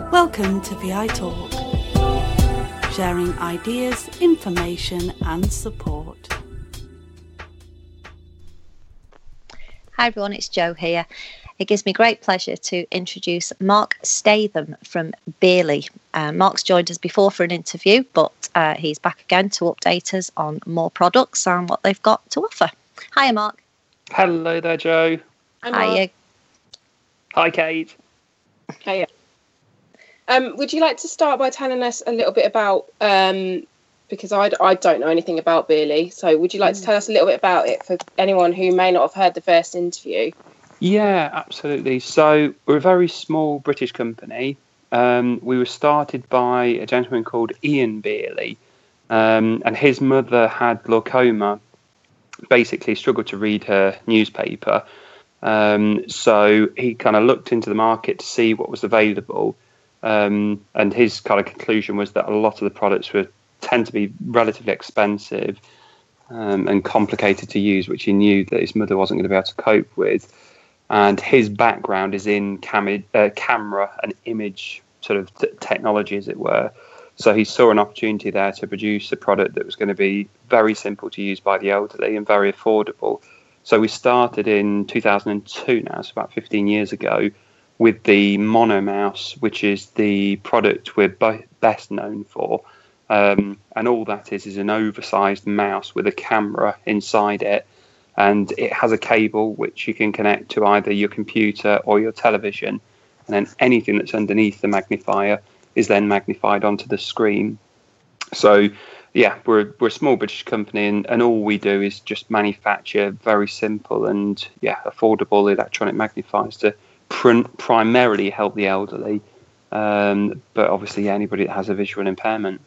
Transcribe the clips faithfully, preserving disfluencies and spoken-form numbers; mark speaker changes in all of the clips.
Speaker 1: Welcome to V I Talk, sharing ideas, information and support.
Speaker 2: Hi everyone, it's Jo here. It gives me great pleasure to introduce Mark Statham from Bearley. Uh, Mark's joined us before for an interview, but uh, he's back again to update us on more products and what they've got to offer. Hiya, Mark.
Speaker 3: Hello there, Jo.
Speaker 4: Hi, Mark.
Speaker 2: Hiya.
Speaker 3: Hi, Kate.
Speaker 4: Hiya. Um, would you like to start by telling us a little bit about, um, because I, I don't know anything about Bearley, so would you like to tell us a little bit about it for anyone who may not have heard the first interview?
Speaker 3: Yeah, absolutely. So we're a very small British company. Um, we were started by a gentleman called Ian Bearley, um, and his mother had glaucoma, basically struggled to read her newspaper. Um, so he kind of looked into the market to see what was available. Um, and his kind of conclusion was that a lot of the products were tend to be relatively expensive um, and complicated to use, which he knew that his mother wasn't going to be able to cope with. And his background is in cam- uh, camera and image sort of t- technology, as it were. So he saw an opportunity there to produce a product that was going to be very simple to use by the elderly and very affordable. So we started in two thousand two now, so about fifteen years ago, with the Mono Mouse, which is the product we're bo- best known for. Um, and all that is is an oversized mouse with a camera inside it. And it has a cable which you can connect to either your computer or your television. And then anything that's underneath the magnifier is then magnified onto the screen. So, yeah, we're, we're a small British company, and, and all we do is just manufacture very simple and, yeah, affordable electronic magnifiers to pr- primarily help the elderly. Um, but obviously, yeah, anybody that has a visual impairment.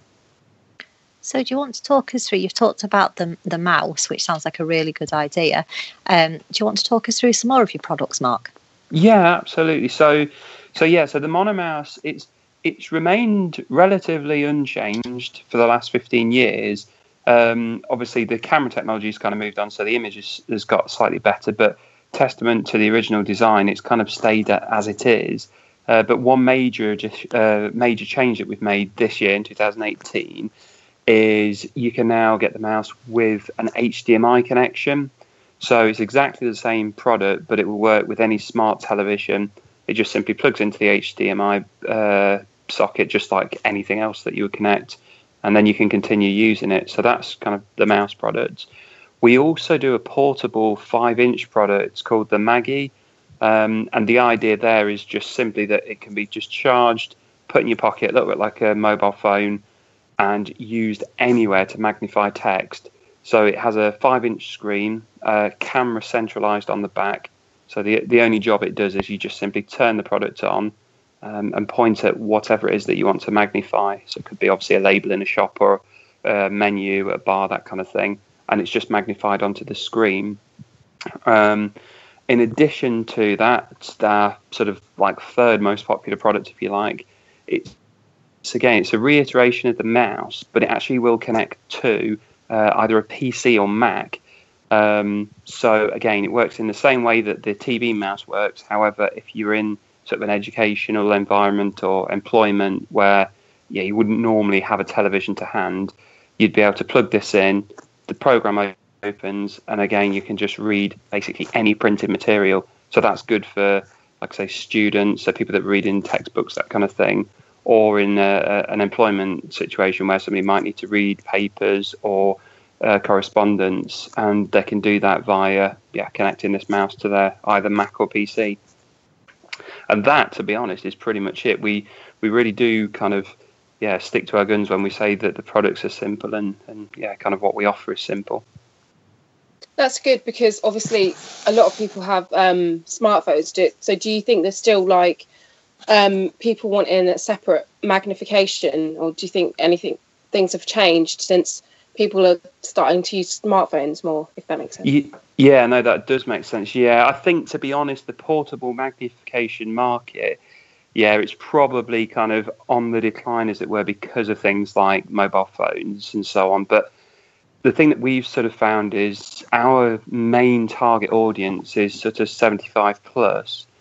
Speaker 2: So do you want to talk us through, you've talked about the, the mouse, which sounds like a really good idea. Um, do you want to talk us through some more of your products, Mark?
Speaker 3: Yeah, absolutely. So, so yeah, so the Mono Mouse, it's it's remained relatively unchanged for the last fifteen years. Um, obviously, the camera technology has kind of moved on, so the image has, has got slightly better, but testament to the original design, it's kind of stayed as it is. Uh, but one major uh, major change that we've made this year in two thousand eighteen is you can now get the mouse with an H D M I connection. So it's exactly the same product, but it will work with any smart television. It just simply plugs into the H D M I uh, socket, just like anything else that you would connect, and then you can continue using it. So that's kind of the mouse product. We also do a portable five-inch product called the Maggie, um, and the idea there is just simply that it can be just charged, put in your pocket, a little bit like a mobile phone, and used anywhere to magnify text. So it has a five-inch screen, uh, camera centralized on the back. So the the only job it does is you just simply turn the product on um, and point at whatever it is that you want to magnify. So it could be obviously a label in a shop or a menu, a bar, that kind of thing. And it's just magnified onto the screen. Um, in addition to that, our sort of like third most popular product, if you like, it's So again, it's a reiteration of the mouse, but it actually will connect to uh, either a P C or Mac. Um, so again, it works in the same way that the T V mouse works. However, if you're in sort of an educational environment or employment where yeah, you wouldn't normally have a television to hand, you'd be able to plug this in, the program opens, and again, you can just read basically any printed material. So that's good for, like I say, students, so people that read in textbooks, that kind of thing. Or in a, an employment situation where somebody might need to read papers or uh, correspondence, and they can do that via yeah connecting this mouse to their either Mac or P C. And that, to be honest, is pretty much it. We we really do kind of yeah stick to our guns when we say that the products are simple, and, and yeah, kind of what we offer is simple.
Speaker 4: That's good, because obviously a lot of people have um, smartphones. Do, so do you think there's still like Um, people wanting a separate magnification, or do you think anything things have changed since people are starting to use smartphones more, if that makes sense?
Speaker 3: Yeah, no, that does make sense. Yeah, I think, to be honest, the portable magnification market, yeah, it's probably kind of on the decline, as it were, because of things like mobile phones and so on. But the thing that we've sort of found is our main target audience is sort of seventy-five plus.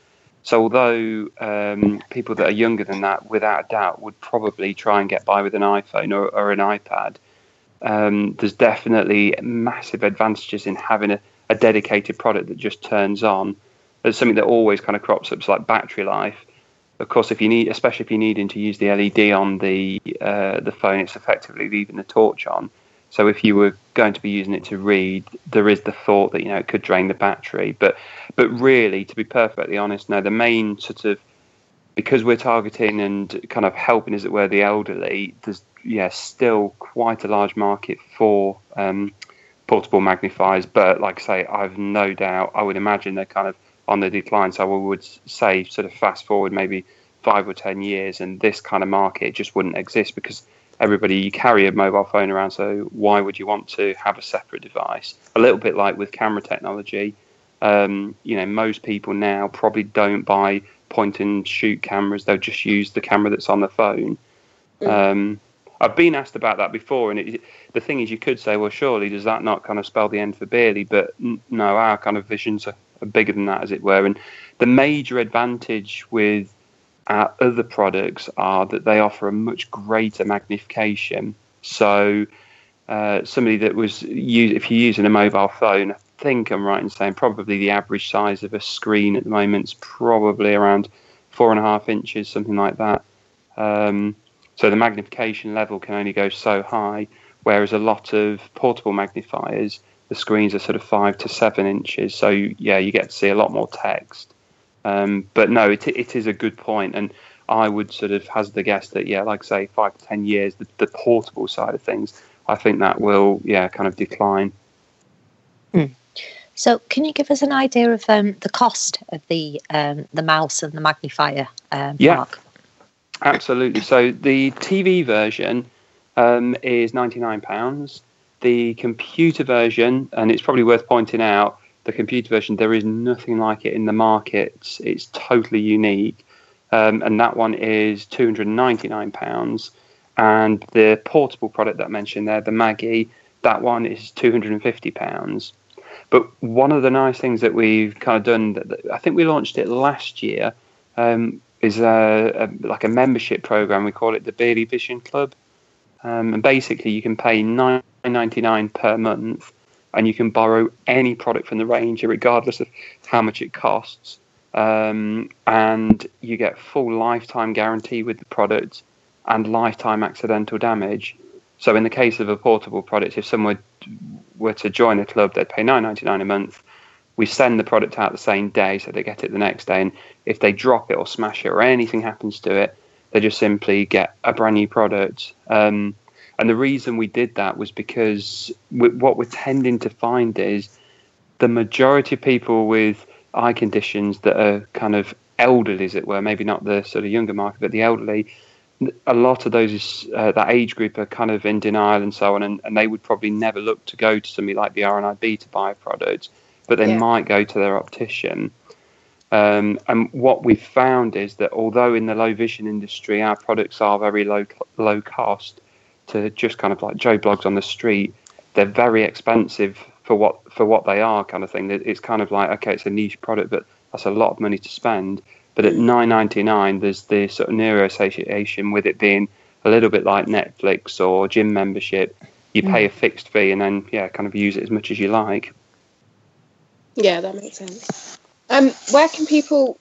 Speaker 3: So although um, people that are younger than that, without a doubt, would probably try and get by with an iPhone or, or an iPad, um, there's definitely massive advantages in having a, a dedicated product that just turns on. There's something that always kind of crops up, it's like battery life. Of course, if you need, especially if you're needing to use the L E D on the uh, the phone, it's effectively leaving the torch on. So if you were going to be using it to read, there is the thought that, you know, it could drain the battery. But but really, to be perfectly honest, no, the main sort of, because we're targeting and kind of helping, as it were, the elderly, there's, yeah, still quite a large market for um, portable magnifiers. But like I say, I've no doubt, I would imagine they're kind of on the decline. So I would say sort of fast forward maybe five or ten years and this kind of market just wouldn't exist, because everybody, you carry a mobile phone around, so why would you want to have a separate device? A little bit like with camera technology, um, you know, most people now probably don't buy point and shoot cameras, they'll just use the camera that's on the phone. Mm. Um, I've been asked about that before, and it, the thing is, you could say, well, surely does that not kind of spell the end for Bearly? But n- no, our kind of visions are, are bigger than that, as it were. And the major advantage with our other products are that they offer a much greater magnification. So uh, somebody that was, use, if you're using a mobile phone, I think I'm right in saying probably the average size of a screen at the moment is probably around four and a half inches, something like that. Um, so the magnification level can only go so high, whereas a lot of portable magnifiers, the screens are sort of five to seven inches. So yeah, you get to see a lot more text. Um, but no, it it is a good point, and I would sort of hazard the guess that, yeah, like I say, five to ten years, the, the portable side of things, I think that will, yeah, kind of decline.
Speaker 2: Mm. So, can you give us an idea of um, the cost of the um, the mouse and the magnifier, um,
Speaker 3: yeah,
Speaker 2: Mark?
Speaker 3: Absolutely. So the T V version um, is ninety-nine pounds. The computer version, and it's probably worth pointing out, the computer version, there is nothing like it in the market. It's, it's totally unique. Um, and that one is two hundred ninety-nine pounds. And the portable product that I mentioned there, the Maggie, that one is two hundred fifty pounds. But one of the nice things that we've kind of done, that I think we launched it last year, um, is a, a, like a membership program. We call it the Bearly Vision Club. Um, and basically you can pay nine ninety-nine per month, and you can borrow any product from the range, regardless of how much it costs. Um, and you get full lifetime guarantee with the product and lifetime accidental damage. So in the case of a portable product, if someone were to join the club, they'd pay nine ninety-nine a month. We send the product out the same day, so they get it the next day. And if they drop it or smash it or anything happens to it, they just simply get a brand new product. Um, And the reason we did that was because we, what we're tending to find is the majority of people with eye conditions that are kind of elderly, as it were, maybe not the sort of younger market, but the elderly, a lot of those, uh, that age group are kind of in denial and so on, and, and they would probably never look to go to somebody like the R N I B to buy a product, but they yeah. might go to their optician. Um, and what we've found is that although in the low vision industry, our products are very low low cost, to just kind of like Joe Blogs on the street, they're very expensive for what for what they are, kind of thing. It's kind of like, okay, it's a niche product, but that's a lot of money to spend. But at nine ninety-nine, there's the sort of neuro association with it being a little bit like Netflix or gym membership. You pay a fixed fee and then, yeah, kind of use it as much as you like.
Speaker 4: Yeah, that makes sense. Um, where can people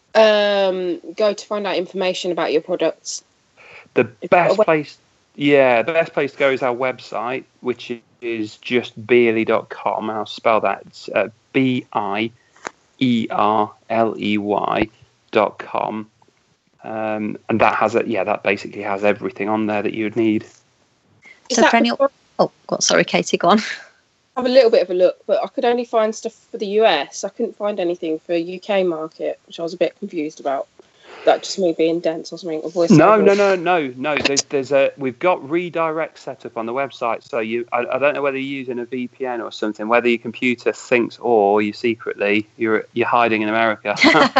Speaker 4: um, go to find out information about your products?
Speaker 3: The best place... Yeah, the best place to go is our website, which is just bearly dot com. I'll spell that. It's uh, B I E R L E Y dot com. Um, and that has it. Yeah, that basically has everything on there that you would need.
Speaker 2: Is so for any... Oh, God, sorry, Katie, go on.
Speaker 4: I have a little bit of a look, but I could only find stuff for the U S. I couldn't find anything for a U K market, which I was a bit confused about. That just me being dense or something? Or voice
Speaker 3: no, no, no, no, no. There's, there's a. We've got redirect set up on the website, so you. I, I don't know whether you're using a V P N or something. Whether your computer thinks, or you secretly you're you're hiding in America.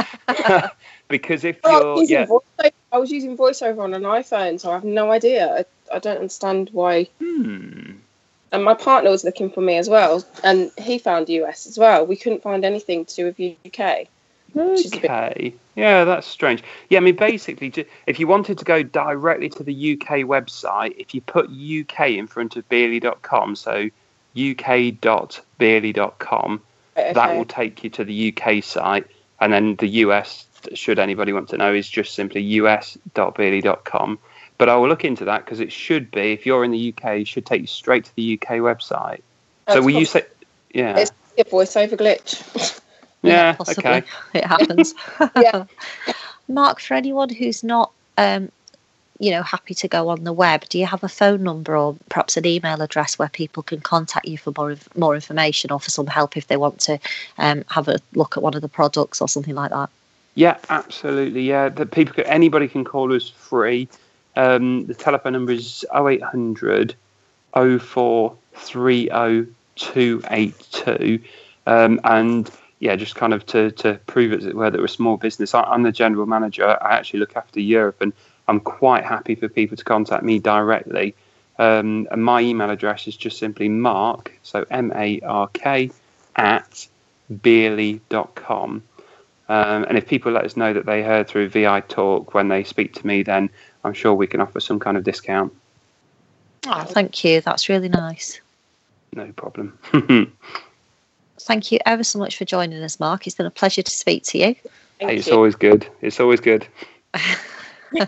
Speaker 3: Because if
Speaker 4: well,
Speaker 3: you're, yeah.
Speaker 4: VoiceOver, I was using VoiceOver on an iPhone, so I have no idea. I, I don't understand why.
Speaker 3: Hmm.
Speaker 4: And my partner was looking for me as well, and he found U S as well. We couldn't find anything to do with U K.
Speaker 3: Okay. Yeah, that's strange. Yeah, I mean, basically, if you wanted to go directly to the U K website, if you put U K in front of beerley dot com, so U K dot beerley dot com, okay. that will take you to the U K site. And then the U S, should anybody want to know, is just simply U S dot beerley dot com. But I will look into that because it should be, if you're in the U K, it should take you straight to the U K website. That's so will you say, yeah.
Speaker 4: It's a voiceover glitch.
Speaker 3: Yeah,
Speaker 2: yeah, possibly.
Speaker 3: Okay.
Speaker 2: It happens.
Speaker 4: Yeah.
Speaker 2: Mark, for anyone who's not, um, you know, happy to go on the web, do you have a phone number or perhaps an email address where people can contact you for more more information or for some help if they want to um, have a look at one of the products or something like that?
Speaker 3: Yeah, absolutely. Yeah, the people, can, anybody can call us free. Um, the telephone number is oh eight hundred, oh four three oh two eight two, um, and yeah, just kind of to, to prove it where we're a small business. I, I'm the general manager. I actually look after Europe, and I'm quite happy for people to contact me directly. Um, and my email address is just simply mark, so M A R K, at beerley dot com. Um, and if people let us know that they heard through V I Talk when they speak to me, then I'm sure we can offer some kind of discount.
Speaker 2: Oh, thank you. That's really nice.
Speaker 3: No problem.
Speaker 2: Thank you ever so much for joining us, Mark. It's been a pleasure to speak to you.
Speaker 3: Hey, it's you. always good. It's always good.
Speaker 2: Right.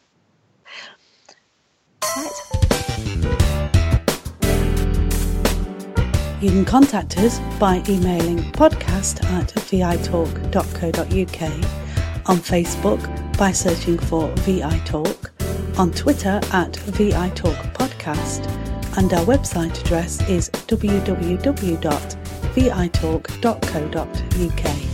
Speaker 1: You can contact us by emailing podcast at v i talk dot co dot u k, on Facebook by searching for V I Talk, on Twitter at V I Talk Podcast, and our website address is w w w dot v i talk dot co dot u k.